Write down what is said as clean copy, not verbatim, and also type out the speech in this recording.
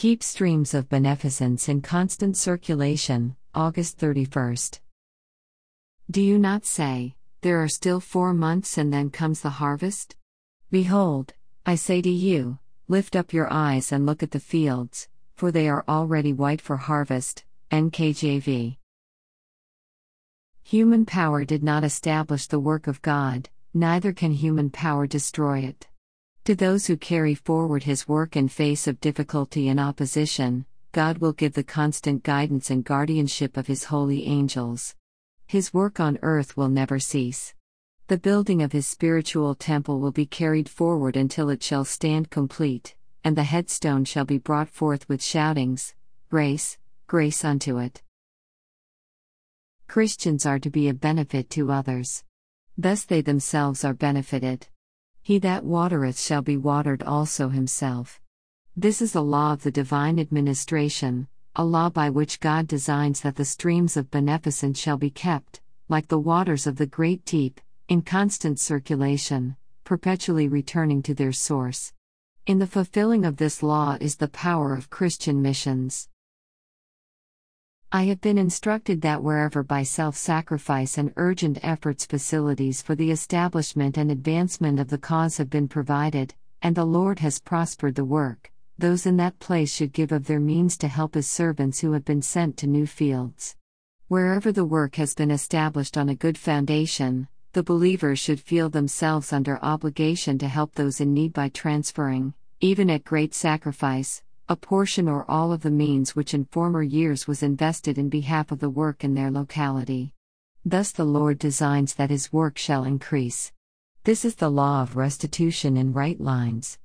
Keep streams of beneficence in constant circulation. August 31st. Do you not say, "There are still 4 months and then comes the harvest"? Behold, I say to you, lift up your eyes and look at the fields, for they are already white for harvest. NKJV. Human power did not establish the work of God, neither can human power destroy it. To those who carry forward His work in face of difficulty and opposition, God will give the constant guidance and guardianship of His holy angels. His work on earth will never cease. The building of His spiritual temple will be carried forward until it shall stand complete, and the headstone shall be brought forth with shoutings, "Grace, grace unto it." Christians are to be a benefit to others. Thus they themselves are benefited. He that watereth shall be watered also himself. This is a law of the divine administration, a law by which God designs that the streams of beneficence shall be kept, like the waters of the great deep, in constant circulation, perpetually returning to their source. In the fulfilling of this law is the power of Christian missions. I have been instructed that wherever by self-sacrifice and urgent efforts facilities for the establishment and advancement of the cause have been provided, and the Lord has prospered the work, those in that place should give of their means to help His servants who have been sent to new fields. Wherever the work has been established on a good foundation, the believers should feel themselves under obligation to help those in need by transferring, even at great sacrifice, a portion or all of the means which in former years was invested in behalf of the work in their locality. Thus the Lord designs that His work shall increase. This is the law of restitution in right lines.